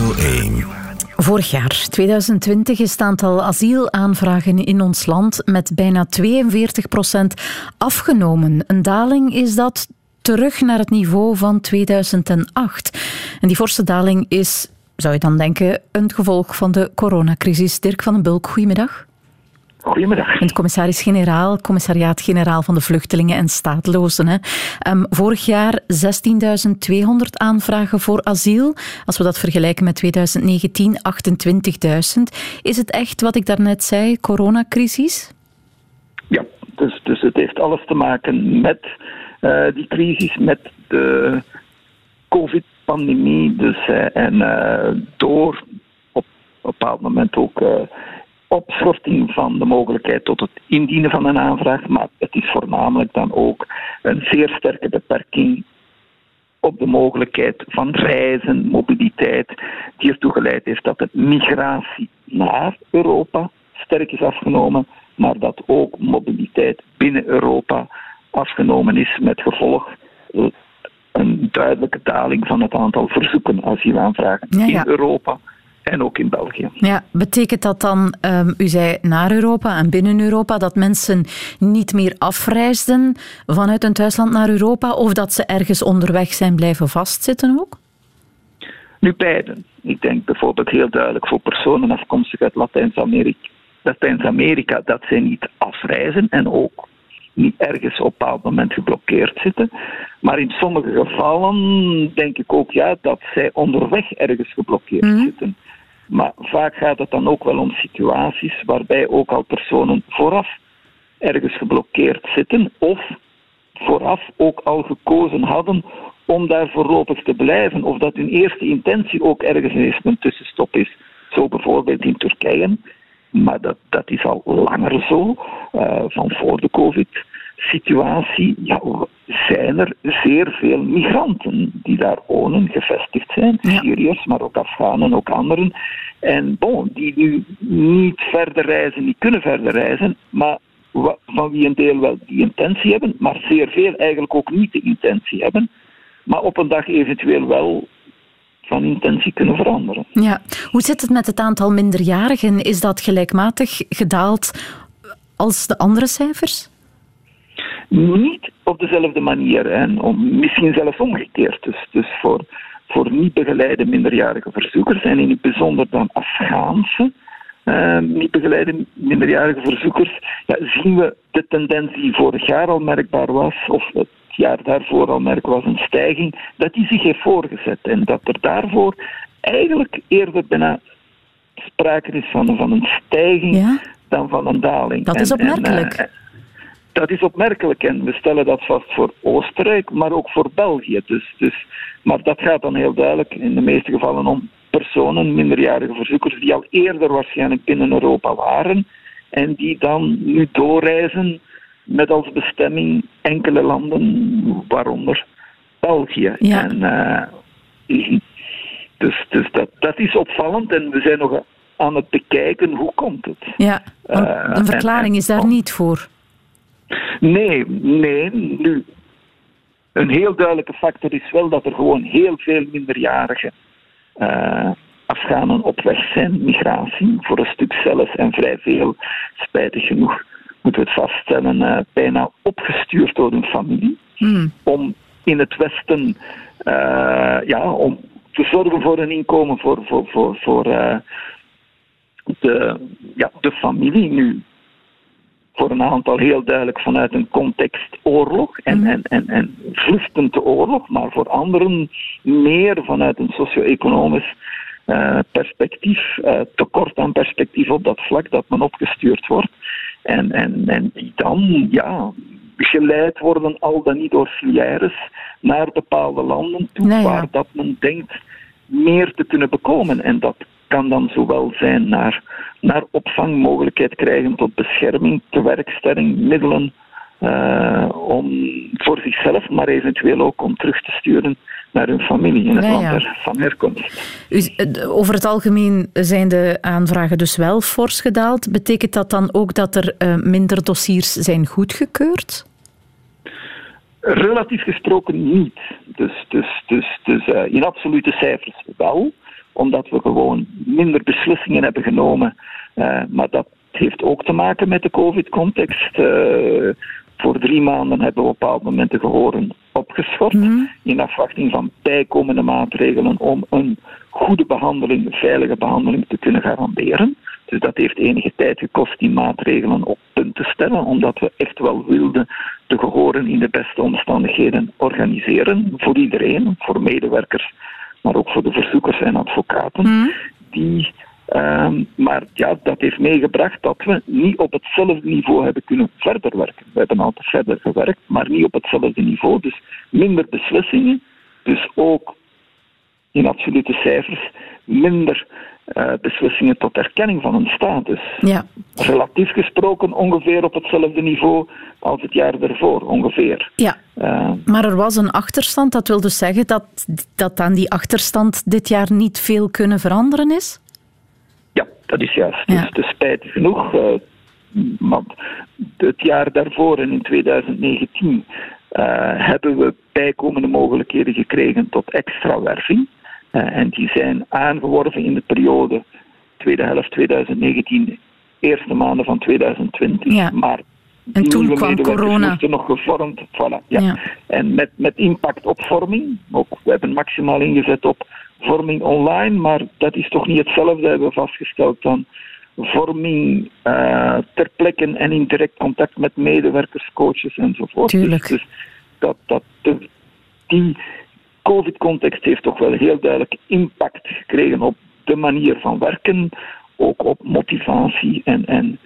Radio 1. Vorig jaar, 2020, is het aantal asielaanvragen in ons land met bijna 42% afgenomen. Een daling is dat terug naar het niveau van 2008. En die forse daling is, zou je dan denken, een gevolg van de coronacrisis. Dirk van den Bulk, goedemiddag. Goedemiddag. Het commissariaat-generaal van de vluchtelingen en staatlozen. Hè. Vorig jaar 16.200 aanvragen voor asiel. Als we dat vergelijken met 2019, 28.000. Is het echt wat ik daarnet zei, coronacrisis? Ja, dus het heeft alles te maken met die crisis, met de COVID-pandemie. Dus, door op een bepaald moment ook opschorting van de mogelijkheid tot het indienen van een aanvraag, maar het is voornamelijk dan ook een zeer sterke beperking op de mogelijkheid van reizen, mobiliteit, die ertoe geleid heeft dat de migratie naar Europa sterk is afgenomen, maar dat ook mobiliteit binnen Europa afgenomen is, met gevolg een duidelijke daling van het aantal verzoeken asielaanvragen in Europa. En ook in België. Ja, betekent dat dan, u zei naar Europa en binnen Europa, dat mensen niet meer afreisden vanuit hun thuisland naar Europa, of dat ze ergens onderweg zijn blijven vastzitten ook? Nu beiden. Ik denk bijvoorbeeld heel duidelijk voor personen afkomstig uit Latijns-Amerika dat zij niet afreizen en ook niet ergens op een bepaald moment geblokkeerd zitten. Maar in sommige gevallen denk ik ook dat zij onderweg ergens geblokkeerd zitten. Maar vaak gaat het dan ook wel om situaties waarbij ook al personen vooraf ergens geblokkeerd zitten of vooraf ook al gekozen hadden om daar voorlopig te blijven. Of dat hun eerste intentie ook ergens eens een tussenstop is. Zo bijvoorbeeld in Turkije. Maar dat is al langer zo, van voor de COVID-situatie. Ja, zijn er zeer veel migranten die daar wonen, gevestigd zijn. Syriërs, maar ook Afghanen, ook anderen. En die nu niet verder reizen, niet kunnen verder reizen, maar van wie een deel wel die intentie hebben, maar zeer veel eigenlijk ook niet de intentie hebben, maar op een dag eventueel wel van intentie kunnen veranderen. Ja. Hoe zit het met het aantal minderjarigen? Is dat gelijkmatig gedaald als de andere cijfers? Niet op dezelfde manier en misschien zelfs omgekeerd. Dus voor niet begeleide minderjarige verzoekers en in het bijzonder dan Afghaanse niet begeleide minderjarige verzoekers, zien we de tendens die vorig jaar al merkbaar was, of het jaar daarvoor al merkbaar was, een stijging, dat die zich heeft voorgezet en dat er daarvoor eigenlijk eerder bijna sprake is van een stijging dan van een daling. Dat is opmerkelijk. Dat is opmerkelijk en we stellen dat vast voor Oostenrijk, maar ook voor België. Maar dat gaat dan heel duidelijk in de meeste gevallen om personen, minderjarige verzoekers, die al eerder waarschijnlijk binnen Europa waren en die dan nu doorreizen met als bestemming enkele landen, waaronder België. Ja. Dus dat is opvallend en we zijn nog aan het bekijken hoe komt het. Ja, een verklaring is daar niet voor. Nee. Nu, een heel duidelijke factor is wel dat er gewoon heel veel minderjarige Afghanen op weg zijn, migratie, voor een stuk zelfs en vrij veel, spijtig genoeg, moeten we het vaststellen, bijna opgestuurd door hun familie, om in het Westen om te zorgen voor een inkomen voor de familie nu. Voor een aantal heel duidelijk vanuit een context oorlog en vluchtende oorlog, maar voor anderen meer vanuit een socio-economisch perspectief, tekort aan perspectief op dat vlak dat men opgestuurd wordt. En die dan geleid worden, al dan niet door filières, naar bepaalde landen toe, waar dat men denkt meer te kunnen bekomen. En dat kan dan zowel zijn naar opvang, mogelijkheid krijgen tot bescherming, tewerkstelling, middelen om voor zichzelf, maar eventueel ook om terug te sturen naar hun familie in het land van herkomst. Over het algemeen zijn de aanvragen dus wel fors gedaald. Betekent dat dan ook dat er minder dossiers zijn goedgekeurd? Relatief gesproken niet. Dus in absolute cijfers wel. omdat we gewoon minder beslissingen hebben genomen. Maar dat heeft ook te maken met de COVID-context. Voor 3 maanden hebben we op bepaald moment de gehoren opgeschort. In afwachting van bijkomende maatregelen om een goede behandeling, een veilige behandeling te kunnen garanderen. Dus dat heeft enige tijd gekost die maatregelen op punt te stellen, omdat we echt wel wilden de gehoren in de beste omstandigheden organiseren. Voor iedereen, voor medewerkers, maar ook voor de verzoekers en advocaten. Maar ja, dat heeft meegebracht dat we niet op hetzelfde niveau hebben kunnen verder werken. We hebben altijd verder gewerkt, maar niet op hetzelfde niveau. Dus minder beslissingen, dus ook in absolute cijfers minder beslissingen tot erkenning van een staat. Dus relatief gesproken ongeveer op hetzelfde niveau als het jaar ervoor, ongeveer. Ja, maar er was een achterstand. Dat wil dus zeggen dat aan die achterstand dit jaar niet veel kunnen veranderen is? Ja, dat is juist. Ja. Dus spijtig genoeg, want het jaar daarvoor en in 2019 hebben we bijkomende mogelijkheden gekregen tot extra werving. En die zijn aangeworven in de periode tweede helft 2019, eerste maanden van 2020. Ja. Maar en toen kwam corona. Moesten nog gevormd. Voilà, ja. En met impact op vorming. Ook, we hebben maximaal ingezet op vorming online, maar dat is toch niet hetzelfde, hebben we vastgesteld, dan vorming ter plekke en in direct contact met medewerkers, coaches enzovoort. Tuurlijk. Dus die COVID-context heeft toch wel heel duidelijk impact gekregen op de manier van werken, ook op motivatie en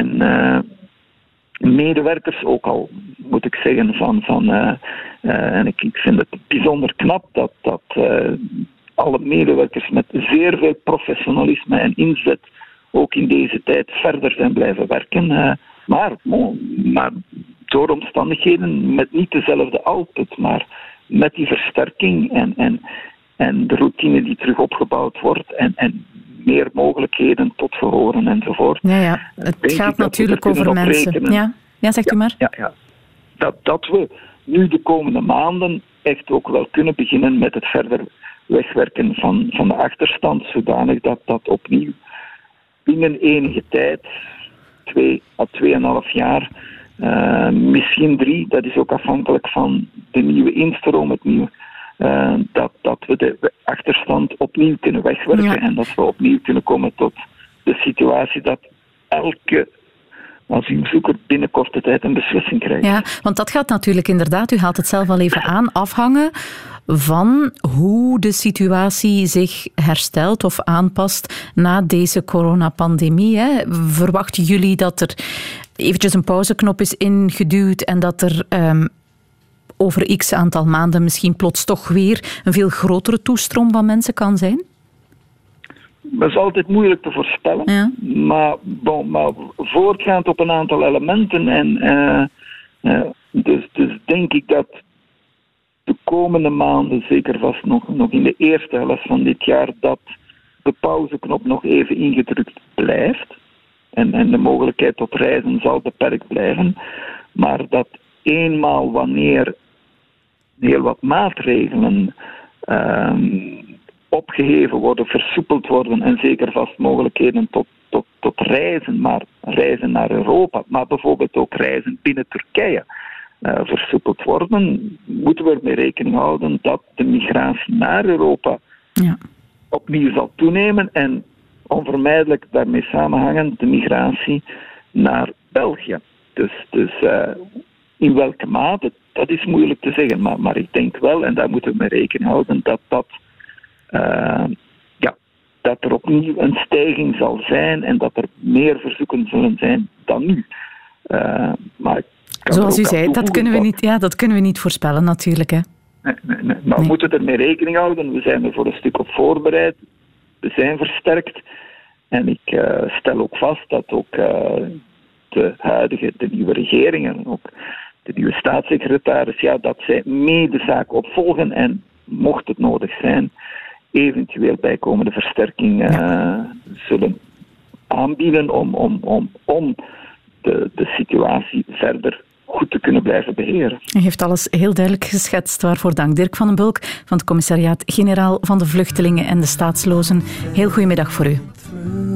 medewerkers ook al, moet ik zeggen, en ik vind het bijzonder knap dat alle medewerkers met zeer veel professionalisme en inzet ook in deze tijd verder zijn blijven werken. Maar door omstandigheden met niet dezelfde output, maar met die versterking en de routine die terug opgebouwd wordt en meer mogelijkheden tot gehoren enzovoort. Ja. Het gaat natuurlijk over mensen. Ja, zegt u maar. Ja. Dat we nu de komende maanden echt ook wel kunnen beginnen met het verder wegwerken van de achterstand, zodanig dat opnieuw binnen enige tijd, 2 à 2,5 jaar, misschien 3, dat is ook afhankelijk van de nieuwe instroom, dat we de achterstand opnieuw kunnen wegwerken en dat we opnieuw kunnen komen tot de situatie dat elke asielzoeker binnen korte tijd een beslissing krijgt. Ja, want dat gaat natuurlijk inderdaad, u haalt het zelf al even aan, afhangen van hoe de situatie zich herstelt of aanpast na deze coronapandemie. Verwachten jullie dat er eventjes een pauzeknop is ingeduwd en dat er over x aantal maanden misschien plots toch weer een veel grotere toestroom van mensen kan zijn? Dat is altijd moeilijk te voorspellen, maar voortgaand op een aantal elementen dus denk ik dat de komende maanden, zeker vast nog in de eerste helft van dit jaar, dat de pauzeknop nog even ingedrukt blijft en de mogelijkheid tot reizen zal beperkt blijven, maar dat eenmaal wanneer heel wat maatregelen opgeheven worden, versoepeld worden en zeker vast mogelijkheden tot reizen, maar reizen naar Europa, maar bijvoorbeeld ook reizen binnen Turkije versoepeld worden, moeten we ermee rekening houden dat de migratie naar Europa opnieuw zal toenemen en onvermijdelijk daarmee samenhangend de migratie naar België. Dus in welke mate, dat is moeilijk te zeggen, maar ik denk wel, en daar moeten we mee rekening houden, dat er opnieuw een stijging zal zijn en dat er meer verzoeken zullen zijn dan nu. Maar zoals u zei, dat kunnen we niet voorspellen natuurlijk. Hè? Nee. Maar we moeten ermee rekening houden. We zijn er voor een stuk op voorbereid. We zijn versterkt. En ik stel ook vast dat ook de nieuwe regering en ook de nieuwe staatssecretaris, dat zij mee de zaak opvolgen en mocht het nodig zijn, eventueel bijkomende versterking zullen aanbieden om de situatie verder goed te kunnen blijven beheren. U heeft alles heel duidelijk geschetst. Waarvoor dank. Dirk van den Bulck van het Commissariaat-Generaal van de Vluchtelingen en de Staatslozen. Heel goedemiddag voor u.